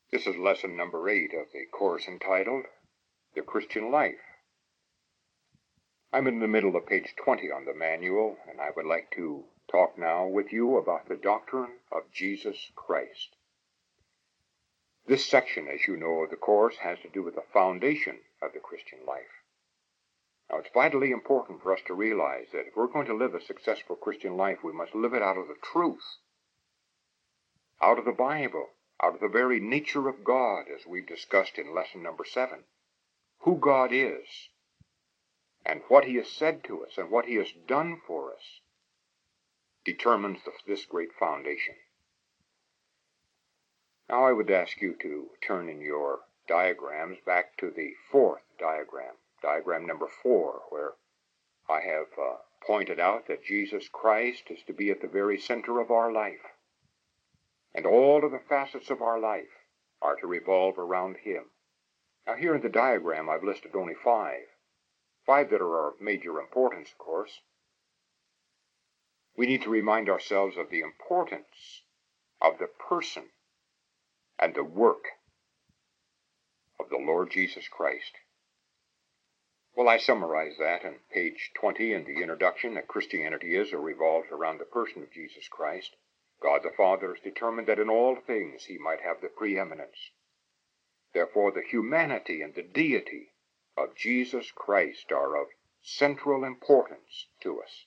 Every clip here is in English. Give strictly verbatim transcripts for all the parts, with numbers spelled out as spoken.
This is lesson number eight of the course entitled The Christian Life. I'm in the middle of page twenty on the manual, and I would like to talk now with you about the doctrine of Jesus Christ. This section, as you know, of the course has to do with the foundation of the Christian life. Now, it's vitally important for us to realize that if we're going to live a successful Christian life, we must live it out of the truth, out of the Bible, out of the very nature of God, as we've discussed in lesson number seven. Who God is, and what He has said to us, and what He has done for us, determines this great foundation. Now I would ask you to turn in your diagrams back to the fourth diagram, diagram number four, where I have uh, pointed out that Jesus Christ is to be at the very center of our life, and all of the facets of our life are to revolve around Him. Now here in the diagram I've listed only five, five that are of major importance, of course. We need to remind ourselves of the importance of the person and the work of the Lord Jesus Christ. Well, I summarize that on page twenty in the introduction, that Christianity is or revolves around the person of Jesus Christ. God the Father is determined that in all things He might have the preeminence. Therefore, the humanity and the deity of Jesus Christ are of central importance to us.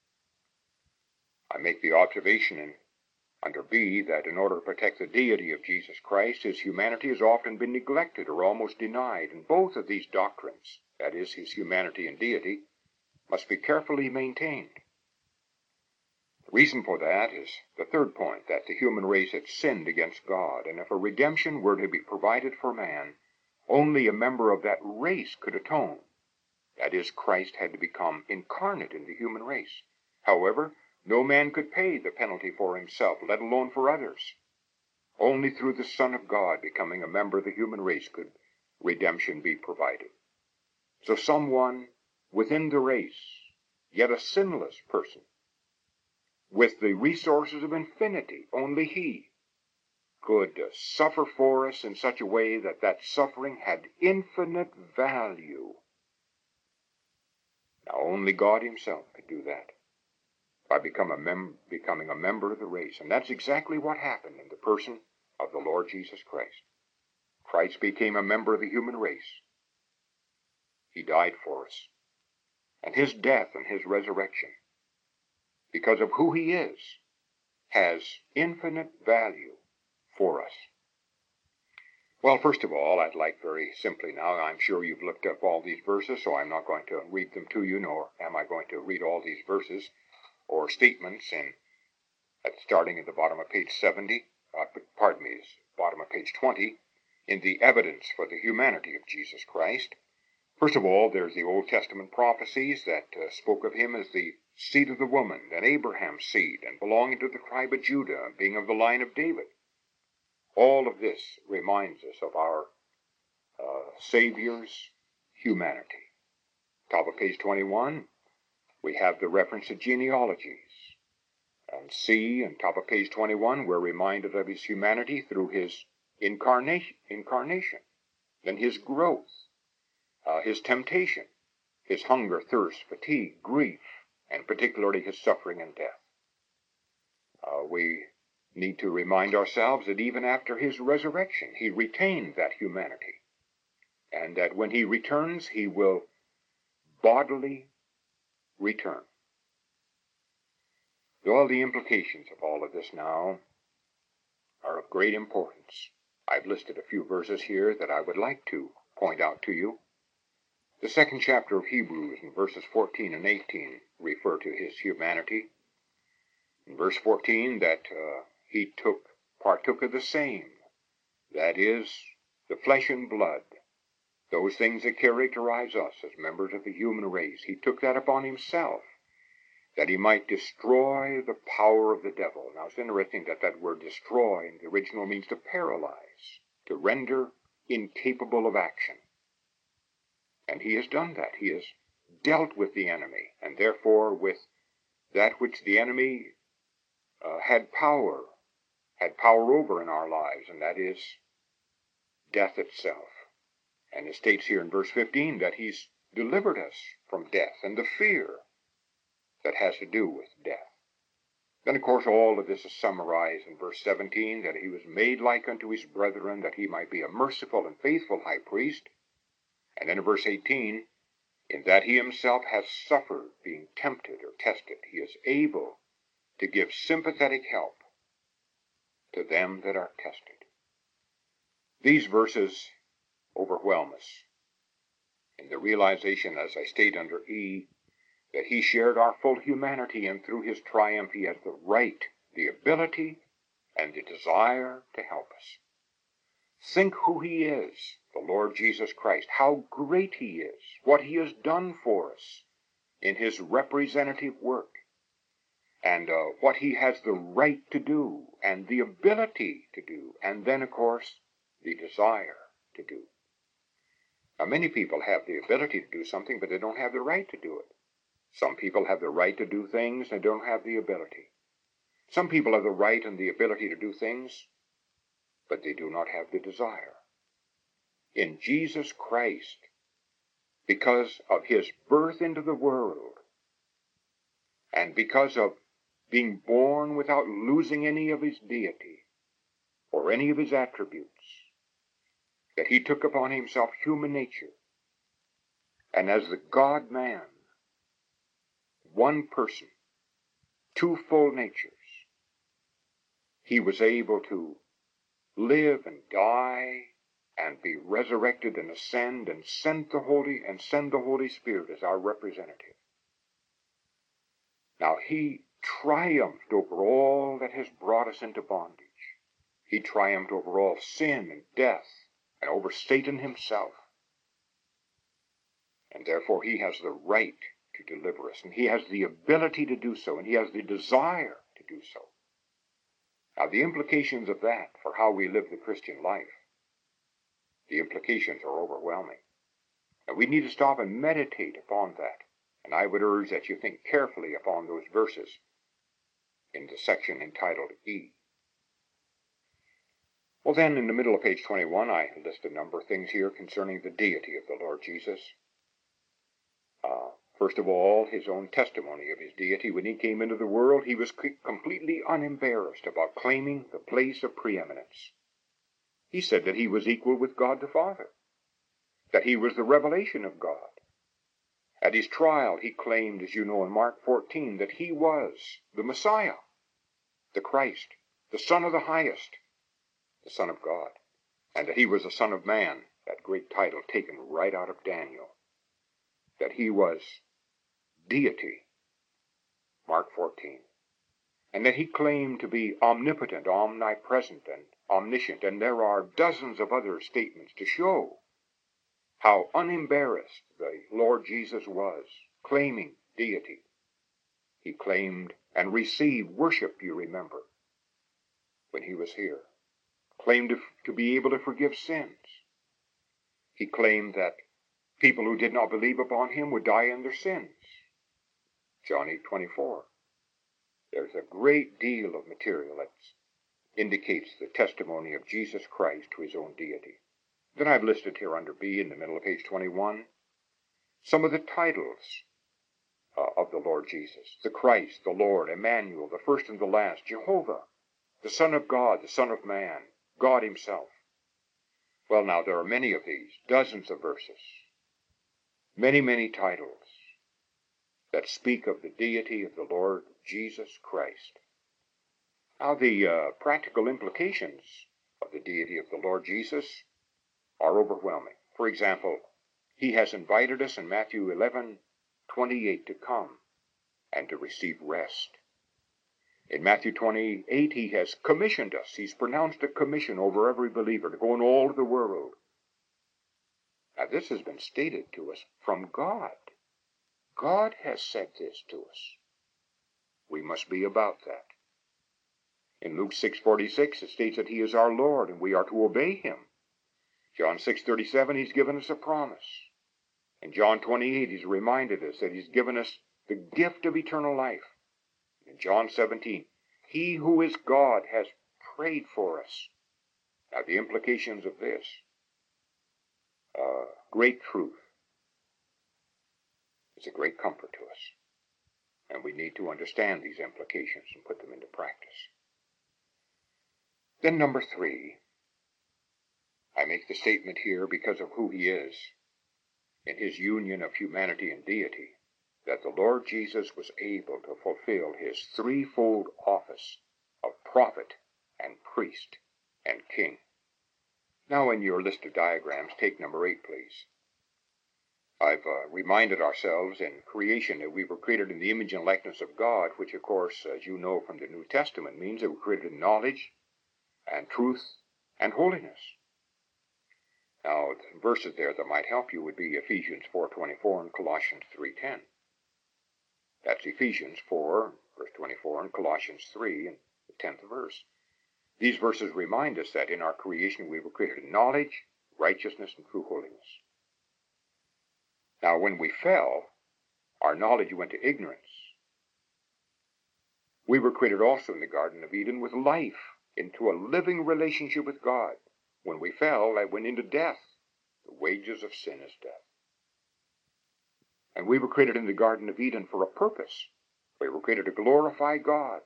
I make the observation in under B, that in order to protect the deity of Jesus Christ, His humanity has often been neglected or almost denied, and both of these doctrines, that is, His humanity and deity, must be carefully maintained. The reason for that is the third point, that the human race had sinned against God, and if a redemption were to be provided for man, only a member of that race could atone. That is, Christ had to become incarnate in the human race. However, no man could pay the penalty for himself, let alone for others. Only through the Son of God becoming a member of the human race could redemption be provided. So someone within the race, yet a sinless person, with the resources of infinity, only He could uh, suffer for us in such a way that that suffering had infinite value. Now only God Himself could do that, by become a mem- becoming a member of the race. And that's exactly what happened in the person of the Lord Jesus Christ. Christ became a member of the human race. He died for us. And His death and His resurrection, because of who He is, has infinite value for us. Well, first of all, I'd like very simply now, I'm sure you've looked up all these verses, so I'm not going to read them to you, nor am I going to read all these verses or statements in at starting at the bottom of page seventy, uh, pardon me, bottom of page twenty, in the evidence for the humanity of Jesus Christ. First of all, there's the Old Testament prophecies that uh, spoke of Him as the seed of the woman, and Abraham's seed, and belonging to the tribe of Judah, being of the line of David. All of this reminds us of our uh, Savior's humanity. Top of page twenty-one, we have the reference to genealogies. And C, on top of page twenty-one, we're reminded of His humanity through His incarnation, incarnation, then His growth, uh, His temptation, His hunger, thirst, fatigue, grief, and particularly His suffering and death. Uh, we need to remind ourselves that even after His resurrection, He retained that humanity, and that when He returns, He will bodily return. All the implications of all of this now are of great importance. I've listed a few verses here that I would like to point out to you. The second chapter of Hebrews, in verses fourteen and eighteen, refer to His humanity. In verse fourteen, that uh, He took, partook of the same, that is, the flesh and blood, those things that characterize us as members of the human race. He took that upon Himself, that He might destroy the power of the devil. Now, it's interesting that that word destroy in the original means to paralyze, to render incapable of action. And He has done that. He has dealt with the enemy, and therefore with that which the enemy uh, had power, had power over in our lives, and that is death itself. And it states here in verse fifteen that he's delivered us from death and the fear that has to do with death. Then, of course, all of this is summarized in verse seventeen, that he was made like unto his brethren, that he might be a merciful and faithful high priest. And then in verse eighteen, in that he himself has suffered being tempted or tested, he is able to give sympathetic help to them that are tested. These verses overwhelm us in the realization, as I state under E, that he shared our full humanity, and through his triumph he has the right, the ability, and the desire to help us. Think who he is, the Lord Jesus Christ, how great he is, what he has done for us in his representative work, and uh, what he has the right to do, and the ability to do, and then, of course, the desire to do. Now, many people have the ability to do something, but they don't have the right to do it. Some people have the right to do things and don't have the ability. Some people have the right and the ability to do things, but they do not have the desire. In Jesus Christ, because of his birth into the world, and because of being born without losing any of his deity or any of his attributes, that he took upon himself human nature, and as the God-man, one person, two full natures, he was able to live and die and be resurrected and ascend and send the Holy and send the Holy Spirit as our representative. Now he triumphed over all that has brought us into bondage. He triumphed over all sin and death and over Satan himself. And therefore he has the right to deliver us, and he has the ability to do so, and he has the desire to do so. Now, the implications of that for how we live the Christian life, the implications are overwhelming. And we need to stop and meditate upon that. And I would urge that you think carefully upon those verses in the section entitled E. Well, then, in the middle of page twenty-one, I list a number of things here concerning the deity of the Lord Jesus. Uh, First of all, his own testimony of his deity. When he came into the world, he was completely unembarrassed about claiming the place of preeminence. He said that he was equal with God the Father, that he was the revelation of God. At his trial, he claimed, as you know in Mark fourteen, that he was the Messiah, the Christ, the Son of the Highest, the Son of God, and that he was the Son of Man, that great title taken right out of Daniel, that he was deity, Mark fourteen, and that he claimed to be omnipotent, omnipresent, and omniscient, and there are dozens of other statements to show how unembarrassed the Lord Jesus was, claiming deity. He claimed and received worship, you remember, when he was here. Claimed to, to be able to forgive sins. He claimed that people who did not believe upon him would die in their sins. John eight twenty-four. There's a great deal of material that indicates the testimony of Jesus Christ to his own deity. Then I've listed here under B in the middle of page twenty-one some of the titles uh, of the Lord Jesus. The Christ, the Lord, Emmanuel, the first and the last, Jehovah, the Son of God, the Son of Man, God himself. Well, now, there are many of these, dozens of verses, many, many titles that speak of the deity of the Lord Jesus Christ. Now, the uh, practical implications of the deity of the Lord Jesus are overwhelming. For example, he has invited us in Matthew eleven twenty-eight to come and to receive rest. In Matthew twenty-eight, he has commissioned us. He's pronounced a commission over every believer to go in all the world. Now, this has been stated to us from God. God has said this to us. We must be about that. In Luke six forty-six, it states that he is our Lord and we are to obey him. John six thirty-seven, he's given us a promise. In John twenty-eight, he's reminded us that he's given us the gift of eternal life. In John seventeen, he who is God has prayed for us. Now, the implications of this uh, great truth is a great comfort to us. And we need to understand these implications and put them into practice. Then number three, I make the statement here because of who he is, in his union of humanity and deity, that the Lord Jesus was able to fulfill his threefold office of prophet and priest and king. Now in your list of diagrams, take number eight, please. I've uh, reminded ourselves in creation that we were created in the image and likeness of God, which of course, as you know from the New Testament, means that we're created in knowledge and truth and holiness. Now, the verses there that might help you would be Ephesians four twenty-four and Colossians three ten. That's Ephesians four, verse twenty-four, and Colossians three, and the tenth verse. These verses remind us that in our creation we were created in knowledge, righteousness, and true holiness. Now, when we fell, our knowledge went to ignorance. We were created also in the Garden of Eden with life, into a living relationship with God. When we fell, that went into death. The wages of sin is death. And we were created in the Garden of Eden for a purpose. We were created to glorify God.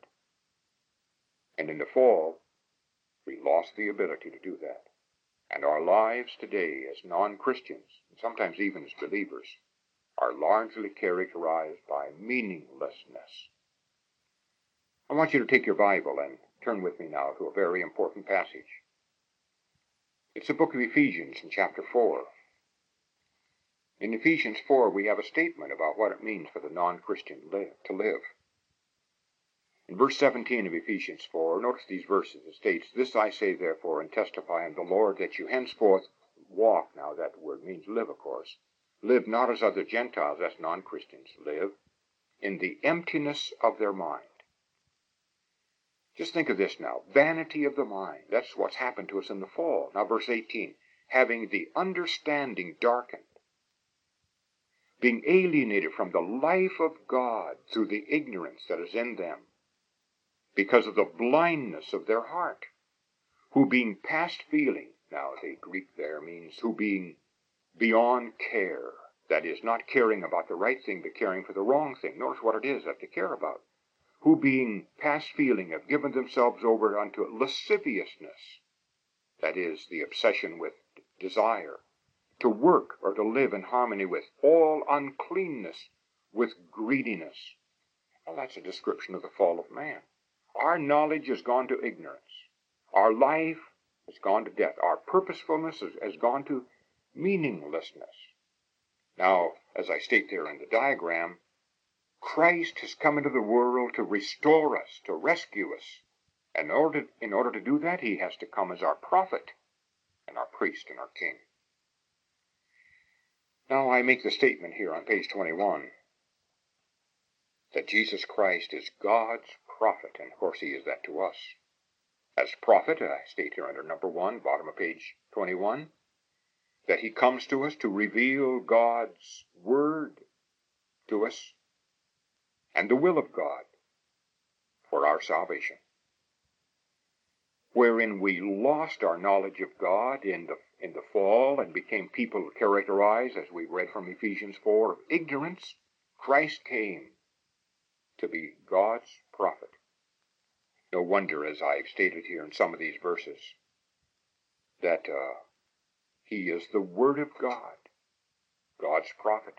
And in the fall, we lost the ability to do that. And our lives today as non-Christians, and sometimes even as believers, are largely characterized by meaninglessness. I want you to take your Bible and turn with me now to a very important passage. It's the book of Ephesians in chapter four. In Ephesians four, we have a statement about what it means for the non-Christian to live. In verse seventeen of Ephesians four, notice these verses. It states, "This I say therefore, and testify unto the Lord, that you henceforth walk," now that word means live, of course, "live not as other Gentiles," that's non-Christians, live, "in the emptiness of their mind." Just think of this now, vanity of the mind. That's what's happened to us in the fall. Now verse eighteen, "having the understanding darkened, being alienated from the life of God through the ignorance that is in them, because of the blindness of their heart, who being past feeling," now the Greek there means who being beyond care, that is, not caring about the right thing, but caring for the wrong thing. Notice what it is that they care about. "Who being past feeling have given themselves over unto lasciviousness," that is, the obsession with desire, "to work or to live in harmony with all uncleanness, with greediness." Well, that's a description of the fall of man. Our knowledge has gone to ignorance. Our life has gone to death. Our purposefulness has, has gone to meaninglessness. Now, as I state there in the diagram, Christ has come into the world to restore us, to rescue us. And in order, in order to do that, he has to come as our prophet and our priest and our king. Now I make the statement here on page twenty-one that Jesus Christ is God's prophet, and of course he is that to us. As prophet, I state here under number one, bottom of page twenty-one, that he comes to us to reveal God's word to us and the will of God for our salvation. Wherein we lost our knowledge of God in the, in the fall and became people characterized, as we read from Ephesians four, of ignorance, Christ came to be God's prophet. No wonder, as I've stated here in some of these verses, that uh, he is the Word of God, God's prophet.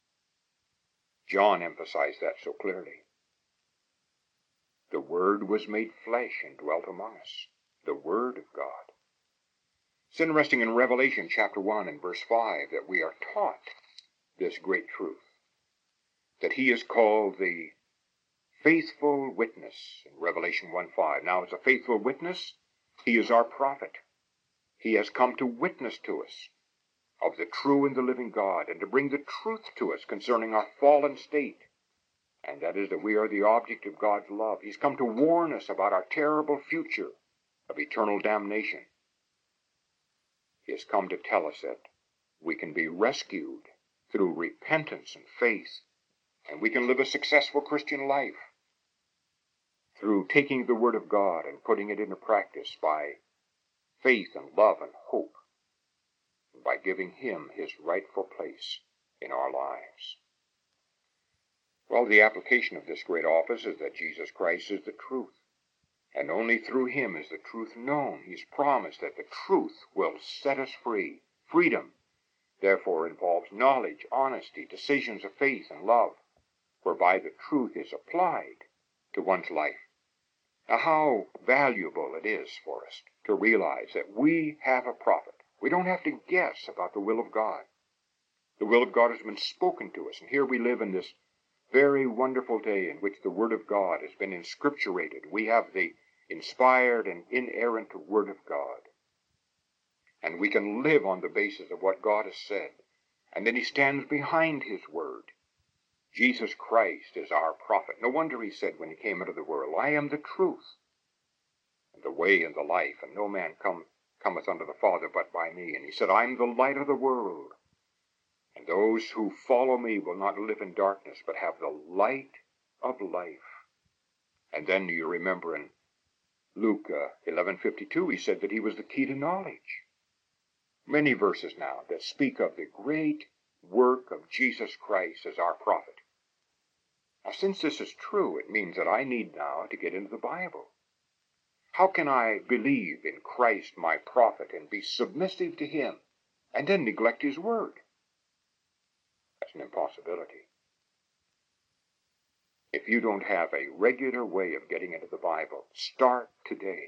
John emphasized that so clearly. The Word was made flesh and dwelt among us. The Word of God. It's interesting in Revelation chapter one and verse five that we are taught this great truth, that he is called the faithful witness in Revelation one five. Now, as a faithful witness, he is our prophet. He has come to witness to us of the true and the living God, and to bring the truth to us concerning our fallen state, and that is that we are the object of God's love. He's come to warn us about our terrible future of eternal damnation. He has come to tell us that we can be rescued through repentance and faith, and we can live a successful Christian life through taking the Word of God and putting it into practice by faith and love and hope. by giving him his rightful place in our lives. Well, the application of this great office is that Jesus Christ is the truth, and only through him is the truth known. He's promised that the truth will set us free. Freedom, therefore, involves knowledge, honesty, decisions of faith and love, whereby the truth is applied to one's life. Now, how valuable it is for us to realize that we have a prophet. We don't have to guess about the will of God. The will of God has been spoken to us, and here we live in this very wonderful day in which the Word of God has been inscripturated. We have the inspired and inerrant Word of God. And we can live on the basis of what God has said. And then he stands behind his Word. Jesus Christ is our prophet. No wonder he said when he came into the world, I am the truth, and the way and the life, and no man come, cometh unto the Father but by me. And he said, I am the light of the world. And those who follow me will not live in darkness, but have the light of life. And then you remember in Luke uh, eleven fifty-two, he said that he was the key to knowledge. Many verses now that speak of the great work of Jesus Christ as our prophet. Now, since this is true, it means that I need now to get into the Bible. How can I believe in Christ my prophet and be submissive to him and then neglect his word? That's an impossibility. If you don't have a regular way of getting into the Bible, start today.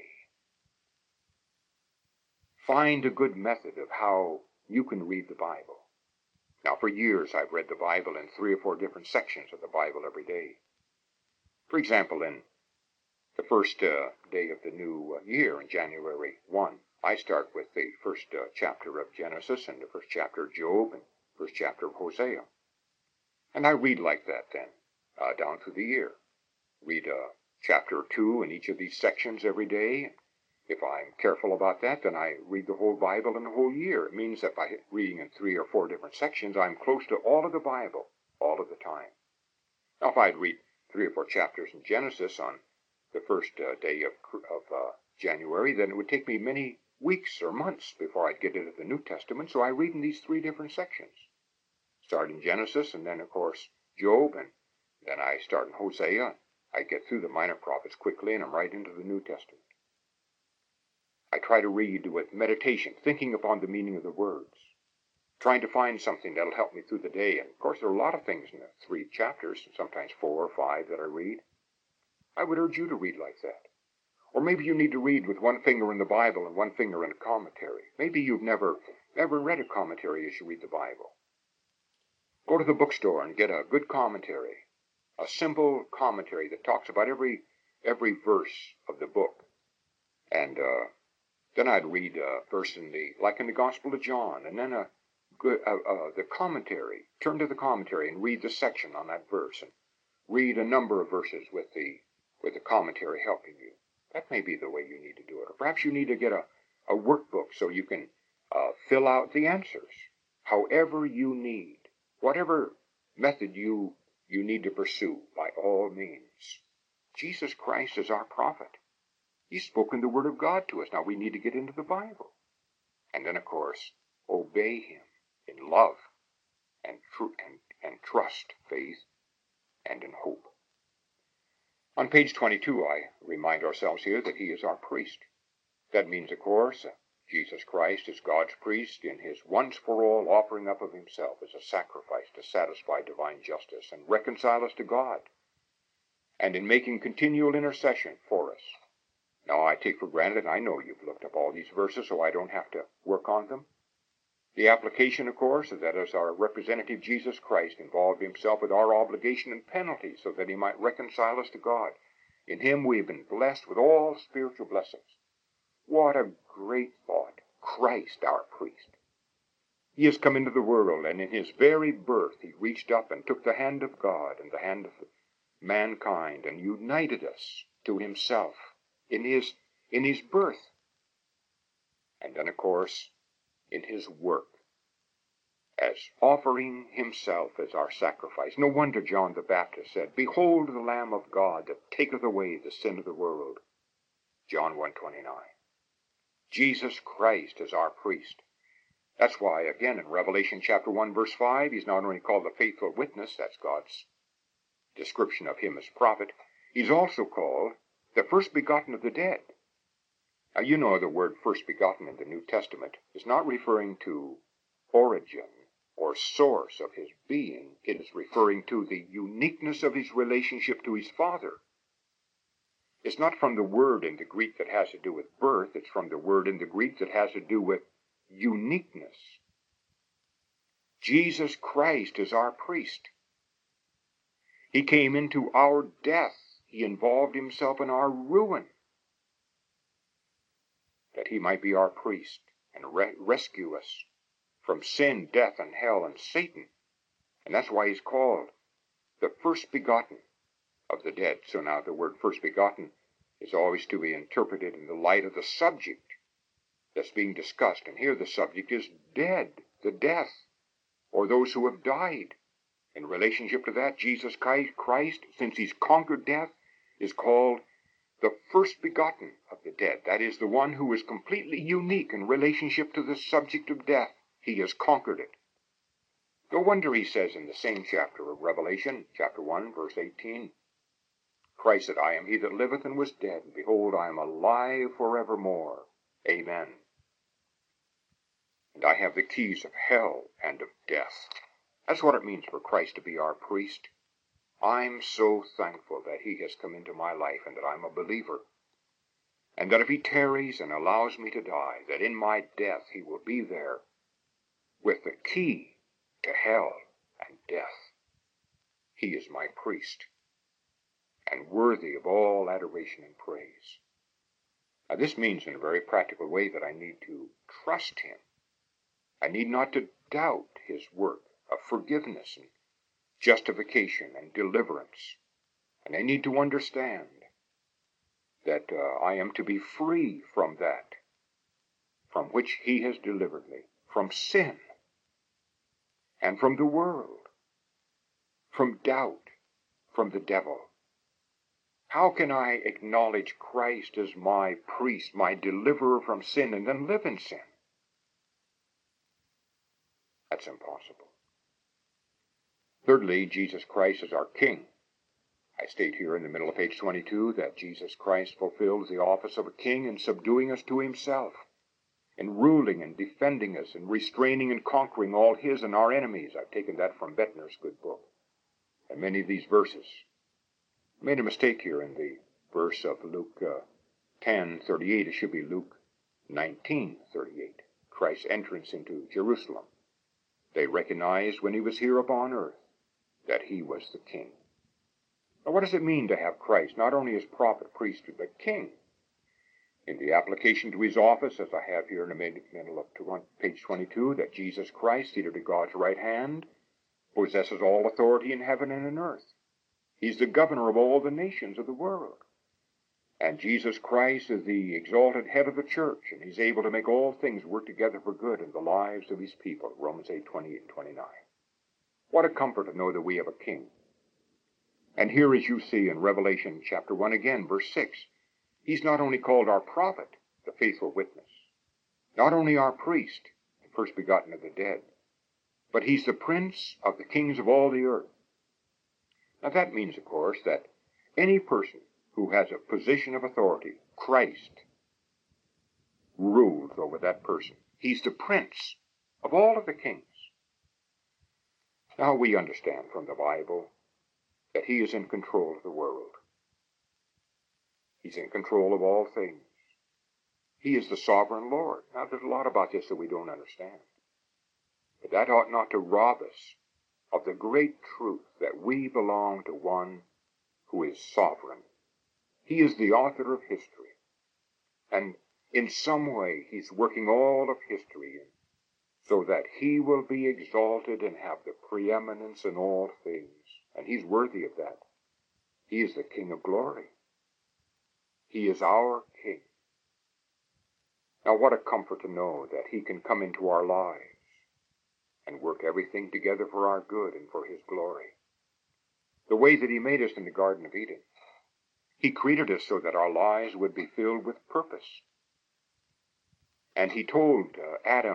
Find a good method of how you can read the Bible. Now, for years, I've read the Bible in three or four different sections of the Bible every day. For example, in the first uh, day of the new uh, year, in January first, I start with the first uh, chapter of Genesis and the first chapter of Job and first chapter of Hosea. And I read like that then, uh, down through the year. Read uh, chapter or two in each of these sections every day. If I'm careful about that, then I read the whole Bible in the whole year. It means that by reading in three or four different sections, I'm close to all of the Bible, all of the time. Now, if I'd read three or four chapters in Genesis on the first uh, day of, of uh, January, then it would take me many weeks or months before I'd get into the New Testament, so I read in these three different sections. Start in Genesis, and then, of course, Job, and then I start in Hosea. I get through the minor prophets quickly, and I'm right into the New Testament. I try to read with meditation, thinking upon the meaning of the words, trying to find something that'll help me through the day. And, of course, there are a lot of things in the three chapters, sometimes four or five that I read. I would urge you to read like that. Or maybe you need to read with one finger in the Bible and one finger in a commentary. Maybe you've never, never read a commentary as you read the Bible. Go to the bookstore and get a good commentary, a simple commentary that talks about every every verse of the book. And uh, then I'd read a verse in the, like in the Gospel of John, and then a good, uh, uh, the commentary. Turn to the commentary and read the section on that verse, and read a number of verses with the with the commentary helping you. That may be the way you need to do it. Or perhaps you need to get a, a workbook so you can uh, fill out the answers. However you need, whatever method you you need to pursue, by all means. Jesus Christ is our prophet. He's spoken the Word of God to us. Now we need to get into the Bible. And then, of course, obey him in love and, tr- and, and trust, faith, and in hope. On page twenty-two, I remind ourselves here that he is our priest. That means, of course, Jesus Christ is God's priest in his once-for-all offering up of himself as a sacrifice to satisfy divine justice and reconcile us to God, and in making continual intercession for us. Now, I take for granted, and I know you've looked up all these verses, so I don't have to work on them. The application, of course, is that as our representative Jesus Christ involved himself with our obligation and penalty so that he might reconcile us to God. In him we have been blessed with all spiritual blessings. What a great thought. Christ, our priest. He has come into the world, and in his very birth he reached up and took the hand of God and the hand of mankind and united us to himself in his, in his birth. And then, of course, in his work as offering himself as our sacrifice. No wonder John the Baptist said, Behold the Lamb of God that taketh away the sin of the world. John one twenty-nine. Jesus Christ is our priest. That's why, again, in Revelation chapter one, verse five, he's not only called the faithful witness, that's God's description of him as prophet, he's also called the first begotten of the dead. Now, you know the word first begotten in the New Testament is not referring to origin or source of his being. It is referring to the uniqueness of his relationship to his Father. It's not from the word in the Greek that has to do with birth. It's from the word in the Greek that has to do with uniqueness. Jesus Christ is our priest. He came into our death. He involved himself in our ruin, that he might be our priest and re- rescue us from sin, death, and hell, and Satan. And that's why he's called the first begotten of the dead. So now the word first begotten is always to be interpreted in the light of the subject that's being discussed. And here the subject is dead, the death, or those who have died. In relationship to that, Jesus Christ, since he's conquered death, is called the first begotten of the dead. That is, the one who is completely unique in relationship to the subject of death. He has conquered it. No wonder he says in the same chapter of Revelation, chapter one, verse eighteen, Christ said, I am he that liveth and was dead, and behold, I am alive forevermore. Amen. And I have the keys of hell and of death. That's what it means for Christ to be our priest. I'm so thankful that he has come into my life and that I'm a believer. And that if he tarries and allows me to die, that in my death he will be there with the key to hell and death. He is my priest and worthy of all adoration and praise. Now this means in a very practical way that I need to trust him. I need not to doubt his work of forgiveness and justification and deliverance. And I need to understand that uh, I am to be free from that, from which he has delivered me, from sin and from the world, from doubt, from the devil. How can I acknowledge Christ as my priest, my deliverer from sin, and then live in sin? That's impossible. Thirdly, Jesus Christ is our King. I state here in the middle of page twenty-two that Jesus Christ fulfills the office of a king in subduing us to himself, in ruling and defending us, and restraining and conquering all his and our enemies. I've taken that from Bettner's good book. And many of these verses. I made a mistake here in the verse of Luke uh, ten thirty-eight. It should be Luke nineteen thirty-eight. Christ's entrance into Jerusalem. They recognized when he was here upon earth that he was the king. Now, what does it mean to have Christ, not only as prophet, priest, but king? In the application to his office, as I have here in the middle of page twenty-two, that Jesus Christ, seated at God's right hand, possesses all authority in heaven and in earth. He's the governor of all the nations of the world. And Jesus Christ is the exalted head of the church, and he's able to make all things work together for good in the lives of his people. Romans eight twenty-eight and twenty-nine. What a comfort to know that we have a king. And here, as you see in Revelation chapter one again, verse six, he's not only called our prophet, the faithful witness, not only our priest, the first begotten of the dead, but he's the prince of the kings of all the earth. Now that means, of course, that any person who has a position of authority, Christ rules over that person. He's the prince of all of the kings. Now we understand from the Bible that he is in control of the world. He's in control of all things. He is the sovereign Lord. Now there's a lot about this that we don't understand. But that ought not to rob us of the great truth that we belong to one who is sovereign. He is the author of history. And in some way, he's working all of history in so that he will be exalted and have the preeminence in all things. And he's worthy of that. He is the King of glory. He is our King. Now what a comfort to know that he can come into our lives and work everything together for our good and for his glory. The way that he made us in the Garden of Eden. He created us so that our lives would be filled with purpose. And he told uh, Adam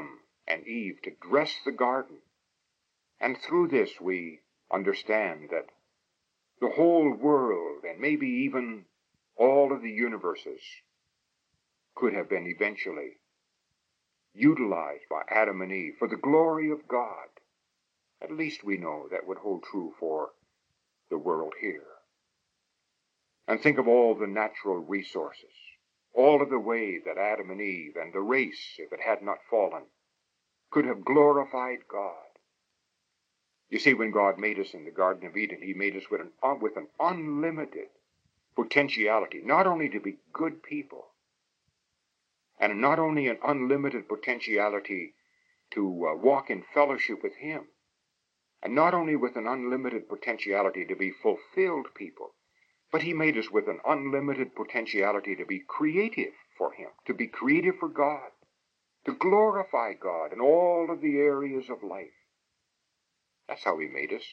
and Eve to dress the garden. And through this we understand that the whole world, and maybe even all of the universes, could have been eventually utilized by Adam and Eve for the glory of God. At least we know that would hold true for the world here. And think of all the natural resources, all of the way that Adam and Eve and the race, if it had not fallen, could have glorified God. You see, when God made us in the Garden of Eden, he made us with an, uh, with an unlimited potentiality, not only to be good people, and not only an unlimited potentiality to uh, walk in fellowship with him, and not only with an unlimited potentiality to be fulfilled people, but he made us with an unlimited potentiality to be creative for him, to be creative for God, to glorify God in all of the areas of life. That's how he made us.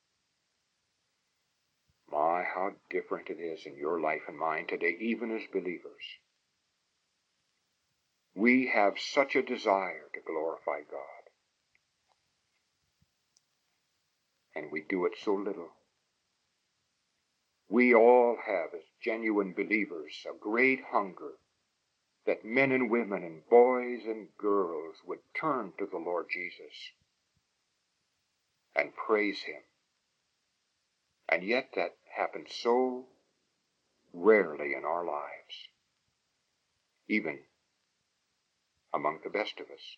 My, how different it is in your life and mine today, even as believers. We have such a desire to glorify God, and we do it so little. We all have, as genuine believers, a great hunger that men and women and boys and girls would turn to the Lord Jesus and praise him. And yet that happens so rarely in our lives, even among the best of us.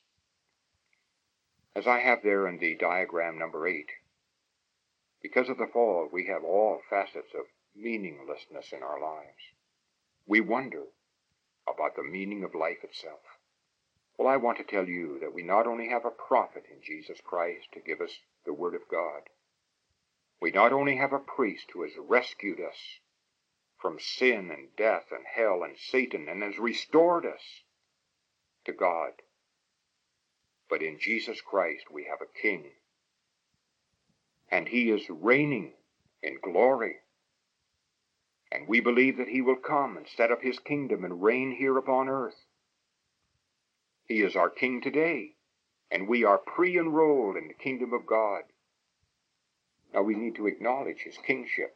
As I have there in the diagram number eight, because of the fall, we have all facets of meaninglessness in our lives. We wonder about the meaning of life itself. Well, I want to tell you that we not only have a prophet in Jesus Christ to give us the Word of God, we not only have a priest who has rescued us from sin and death and hell and Satan and has restored us to God, but in Jesus Christ we have a King, and he is reigning in glory. And we believe that he will come and set up his kingdom and reign here upon earth. He is our King today, and we are pre-enrolled in the kingdom of God. Now we need to acknowledge his kingship.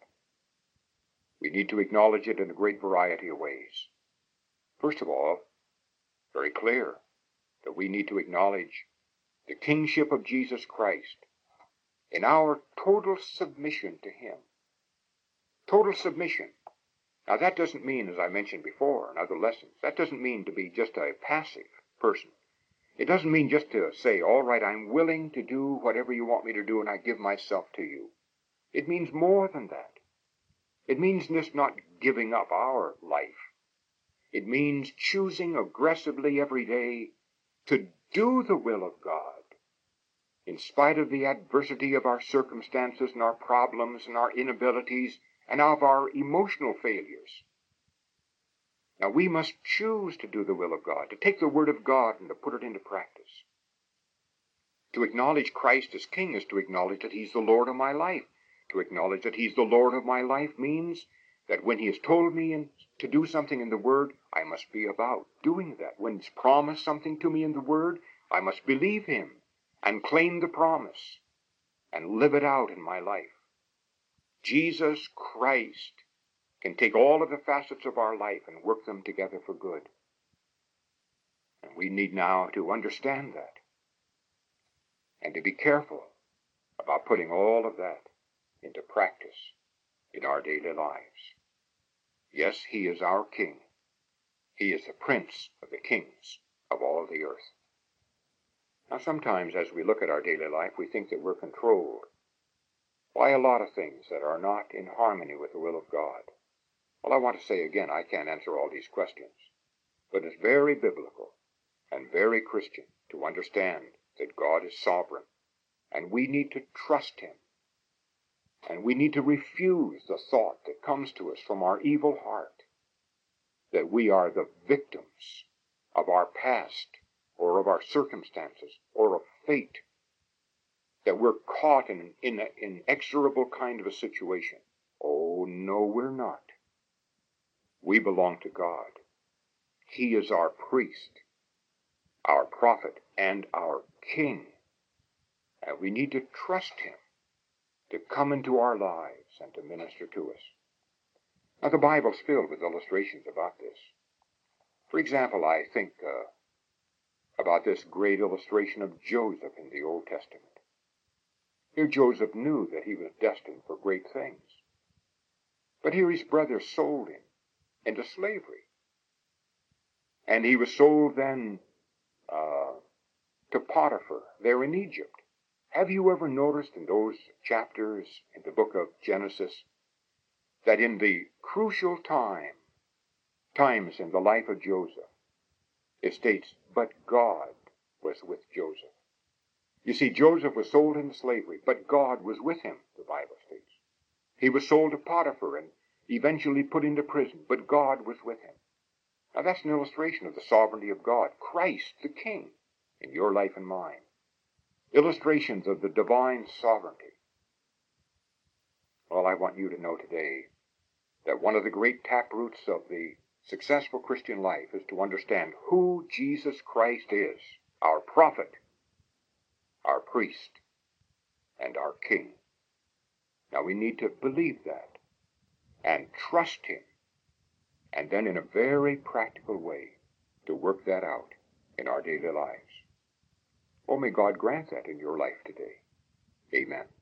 We need to acknowledge it in a great variety of ways. First of all, very clear that we need to acknowledge the kingship of Jesus Christ in our total submission to him. Total submission. Now that doesn't mean, as I mentioned before in other lessons, that doesn't mean to be just a passive person. It doesn't mean just to say, all right, I'm willing to do whatever you want me to do and I give myself to you. It means more than that. It means just not giving up our life. It means choosing aggressively every day to do the will of God, in spite of the adversity of our circumstances and our problems and our inabilities and of our emotional failures. Now we must choose to do the will of God, to take the Word of God and to put it into practice. To acknowledge Christ as King is to acknowledge that he's the Lord of my life. To acknowledge that he's the Lord of my life means that when he has told me in, to do something in the Word, I must be about doing that. When he's promised something to me in the Word, I must believe him and claim the promise and live it out in my life. Jesus Christ can take all of the facets of our life and work them together for good. And we need now to understand that and to be careful about putting all of that into practice in our daily lives. Yes, he is our King. He is the Prince of the kings of all the earth. Now sometimes as we look at our daily life, we think that we're controlled by a lot of things that are not in harmony with the will of God. Well, I want to say again, I can't answer all these questions, but it's very biblical and very Christian to understand that God is sovereign, and we need to trust him, and we need to refuse the thought that comes to us from our evil heart that we are the victims of our past or of our circumstances or of fate, that we're caught in an inexorable kind of a situation. Oh, no, we're not. We belong to God. He is our priest, our prophet, and our King. And we need to trust him to come into our lives and to minister to us. Now, the Bible's filled with illustrations about this. For example, I think uh, about this great illustration of Joseph in the Old Testament. Here Joseph knew that he was destined for great things. But here his brothers sold him into slavery. And he was sold then uh, to Potiphar there in Egypt. Have you ever noticed in those chapters in the book of Genesis that in the crucial time, times in the life of Joseph, it states, but God was with Joseph. You see, Joseph was sold into slavery, but God was with him, the Bible states. He was sold to Potiphar and eventually put into prison, but God was with him. Now that's an illustration of the sovereignty of God, Christ the King, in your life and mine. Illustrations of the divine sovereignty. Well, I want you to know today that one of the great taproots of the successful Christian life is to understand who Jesus Christ is, our prophet, our priest, and our King. Now we need to believe that and trust him, and then in a very practical way to work that out in our daily lives. Oh, may God grant that in your life today. Amen.